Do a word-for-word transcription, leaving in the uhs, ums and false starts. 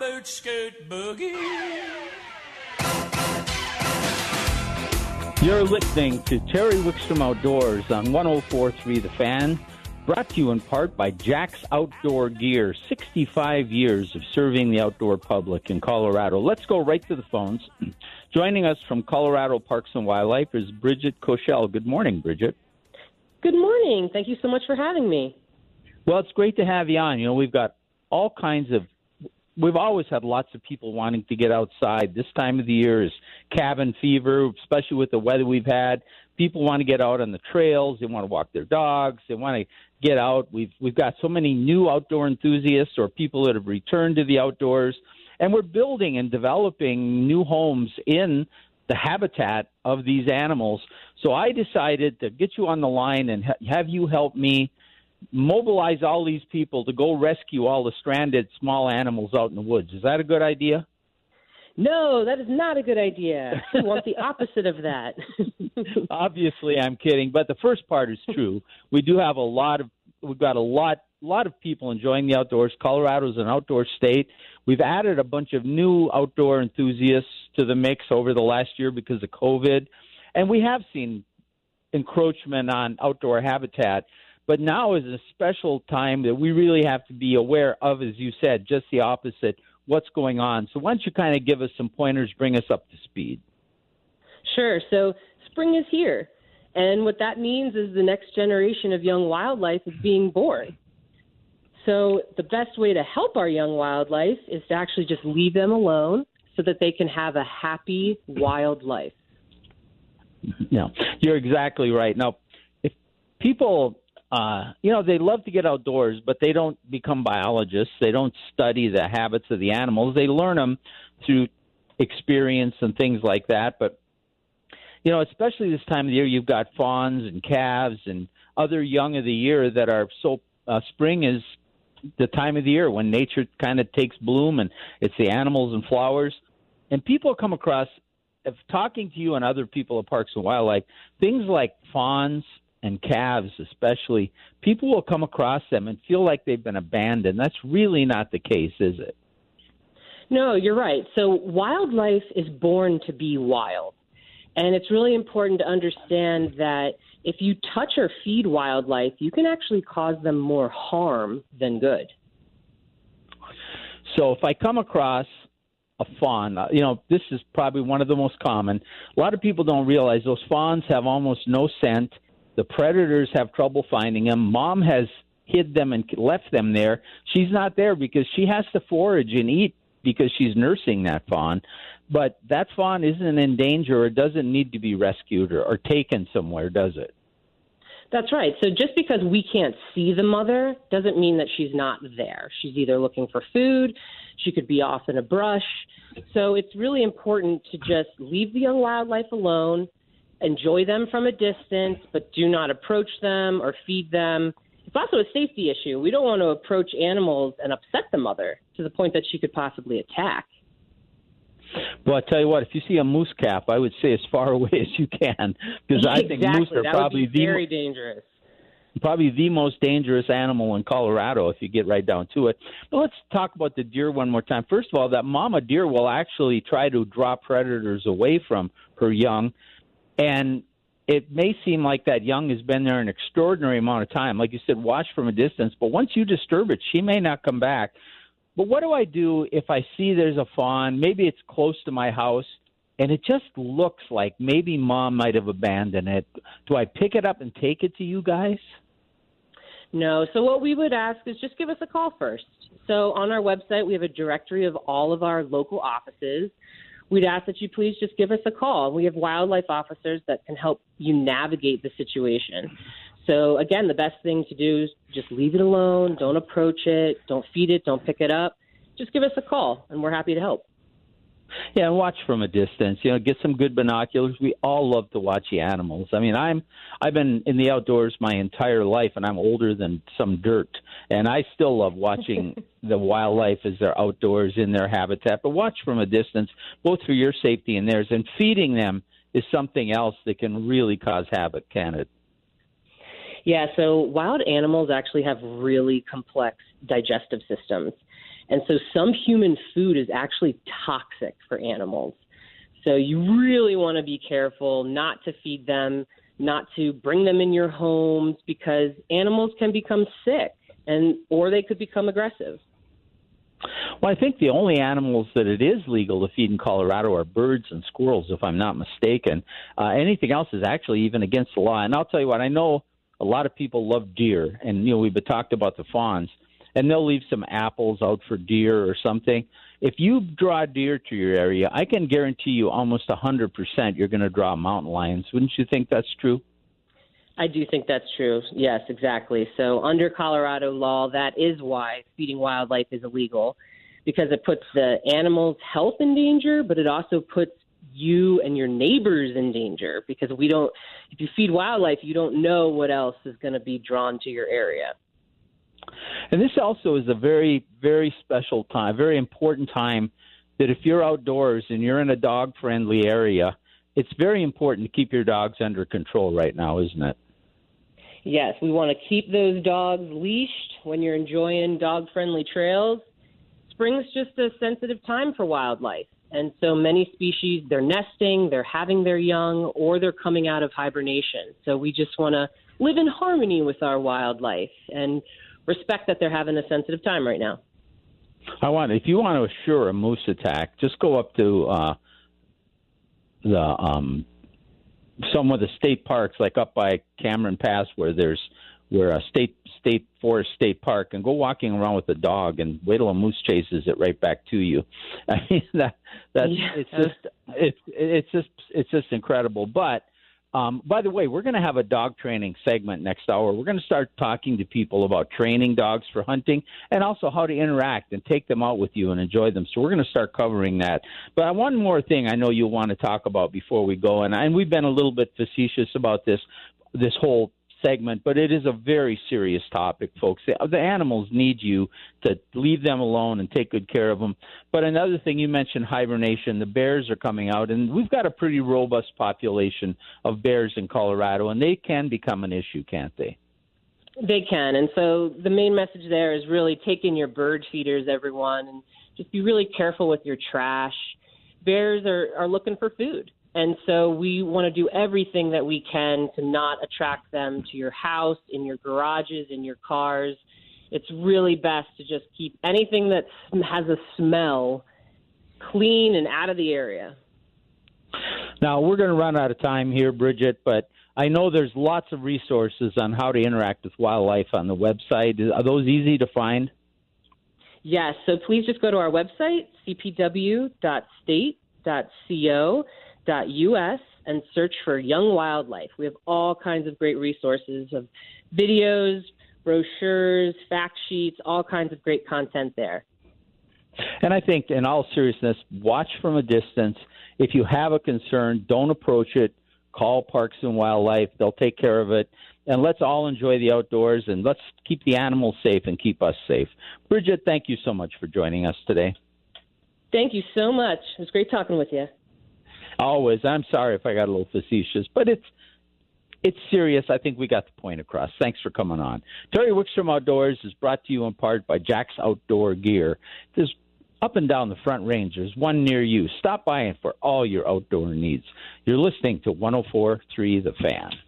boot scoot boogie. You're listening to Terry Wickstrom Outdoors on one oh four point three The Fan, brought to you in part by Jack's Outdoor Gear, sixty-five years of serving the outdoor public in Colorado. Let's go right to the phones. Joining us from Colorado Parks and Wildlife is Bridget Koshel. Good morning, Bridget. Good morning. Thank you so much for having me. Well, it's great to have you on. You know, we've got all kinds of We've always had lots of people wanting to get outside. This time of the year is cabin fever, especially with the weather we've had. People want to get out on the trails. They want to walk their dogs. They want to get out. We've we've got so many new outdoor enthusiasts or people that have returned to the outdoors. And we're building and developing new homes in the habitat of these animals. So I decided to get you on the line and ha- have you help me mobilize all these people to go rescue all the stranded small animals out in the woods. Is that a good idea? No, that is not a good idea. I want the opposite of that. Obviously, I'm kidding, but the first part is true. We do have a lot of, we've got a lot, lot of people enjoying the outdoors. Colorado is an outdoor state. We've added a bunch of new outdoor enthusiasts to the mix over the last year because of COVID, and we have seen encroachment on outdoor habitat. But now is a special time that we really have to be aware of, as you said, just the opposite, what's going on. So why don't you kind of give us some pointers, bring us up to speed? Sure. So spring is here. And what that means is the next generation of young wildlife is being born. So the best way to help our young wildlife is to actually just leave them alone so that they can have a happy wild life. No, you're exactly right. Now, if people... Uh, you know, they love to get outdoors, but they don't become biologists. They don't study the habits of the animals. They learn them through experience and things like that. But, you know, especially this time of the year, you've got fawns and calves and other young of the year that are so uh, spring is the time of the year when nature kind of takes bloom, and it's the animals and flowers. And people come across, if talking to you and other people at Parks and Wildlife, things like fawns and calves especially, people will come across them and feel like they've been abandoned. That's really not the case, is it? No, you're right. So wildlife is born to be wild. And it's really important to understand that if you touch or feed wildlife, you can actually cause them more harm than good. So if I come across a fawn, you know, this is probably one of the most common. A lot of people don't realize those fawns have almost no scent. The predators have trouble finding them. Mom has hid them and left them there. She's not there because she has to forage and eat because she's nursing that fawn. But that fawn isn't in danger or doesn't need to be rescued or, or taken somewhere, does it? That's right. So just because we can't see the mother doesn't mean that she's not there. She's either looking for food, she could be off in a brush. So it's really important to just leave the young wildlife alone, enjoy them from a distance, but do not approach them or feed them. It's also a safety issue. We don't want to approach animals and upset the mother to the point that she could possibly attack. Well, I tell you what, if you see a moose calf, I would say as far away as you can, because I exactly. think moose are that probably would be very the dangerous. Probably the most dangerous animal in Colorado if you get right down to it. But let's talk about the deer one more time. First of all, that mama deer will actually try to draw predators away from her young. And it may seem like that young has been there an extraordinary amount of time. Like you said, watch from a distance. But once you disturb it, she may not come back. But what do I do if I see there's a fawn, maybe it's close to my house, and it just looks like maybe mom might have abandoned it? Do I pick it up and take it to you guys? No. So what we would ask is just give us a call first. So on our website, we have a directory of all of our local offices. We'd ask that you please just give us a call. We have wildlife officers that can help you navigate the situation. So, again, the best thing to do is just leave it alone. Don't approach it. Don't feed it. Don't pick it up. Just give us a call, and we're happy to help. Yeah, and watch from a distance. You know, get some good binoculars. We all love to watch the animals. I mean, I'm I've been in the outdoors my entire life, and I'm older than some dirt, and I still love watching the wildlife as they're outdoors in their habitat. But watch from a distance, both for your safety and theirs. And feeding them is something else that can really cause havoc, can it? Yeah, so wild animals actually have really complex digestive systems. And so some human food is actually toxic for animals. So you really want to be careful not to feed them, not to bring them in your homes, because animals can become sick and or they could become aggressive. Well, I think the only animals that it is legal to feed in Colorado are birds and squirrels, if I'm not mistaken. Uh, anything else is actually even against the law. And I'll tell you what, I know a lot of people love deer, and you know we've been talked about the fawns, and they'll leave some apples out for deer or something. If you draw deer to your area, I can guarantee you almost one hundred percent you're going to draw mountain lions. Wouldn't you think that's true? I do think that's true. Yes, exactly. So under Colorado law, that is why feeding wildlife is illegal, because it puts the animal's health in danger, but it also puts you and your neighbors in danger, because we don't, if you feed wildlife, you don't know what else is going to be drawn to your area. And this also is a very, very special time, very important time that if you're outdoors and you're in a dog-friendly area, it's very important to keep your dogs under control right now, isn't it? Yes, we want to keep those dogs leashed when you're enjoying dog-friendly trails. Spring's just a sensitive time for wildlife. And so many species, they're nesting, they're having their young, or they're coming out of hibernation. So we just want to live in harmony with our wildlife and respect that they're having a sensitive time right now. I want, if you want to assure a moose attack, just go up to uh, the um, some of the state parks, like up by Cameron Pass, where there's where a state state forest state park, and go walking around with a dog, and wait till a moose chases it right back to you. I mean that that's yeah. it's just it's it's just it's just incredible. But um, by the way, we're going to have a dog training segment next hour. We're going to start talking to people about training dogs for hunting and also how to interact and take them out with you and enjoy them. So we're going to start covering that. But one more thing I know you'll want to talk about before we go, and, and we've been a little bit facetious about this this whole segment, but it is a very serious topic, folks. The, the animals need you to leave them alone and take good care of them. But another thing, you mentioned hibernation. The bears are coming out, and we've got a pretty robust population of bears in Colorado, and they can become an issue, can't they? They can. And so the main message there is really take in your bird feeders, everyone, and just be really careful with your trash. Bears are, are looking for food. And so we want to do everything that we can to not attract them to your house, in your garages, in your cars. It's really best to just keep anything that has a smell clean and out of the area. Now, we're going to run out of time here, Bridget, but I know there's lots of resources on how to interact with wildlife on the website. Are those easy to find? Yes, so please just go to our website, c p w dot state dot co. U S and search for Young Wildlife. We have all kinds of great resources of videos, brochures, fact sheets, all kinds of great content there. And I think, in all seriousness, watch from a distance. If you have a concern, don't approach it. Call Parks and Wildlife. They'll take care of it. And let's all enjoy the outdoors, and let's keep the animals safe and keep us safe. Bridget, thank you so much for joining us today. Thank you so much. It was great talking with you. Always. I'm sorry if I got a little facetious, but it's it's serious. I think we got the point across. Thanks for coming on. Terry Wickstrom Outdoors is brought to you in part by Jack's Outdoor Gear. There's up and down the Front Range. There's one near you. Stop by for all your outdoor needs. You're listening to one oh four point three The Fan.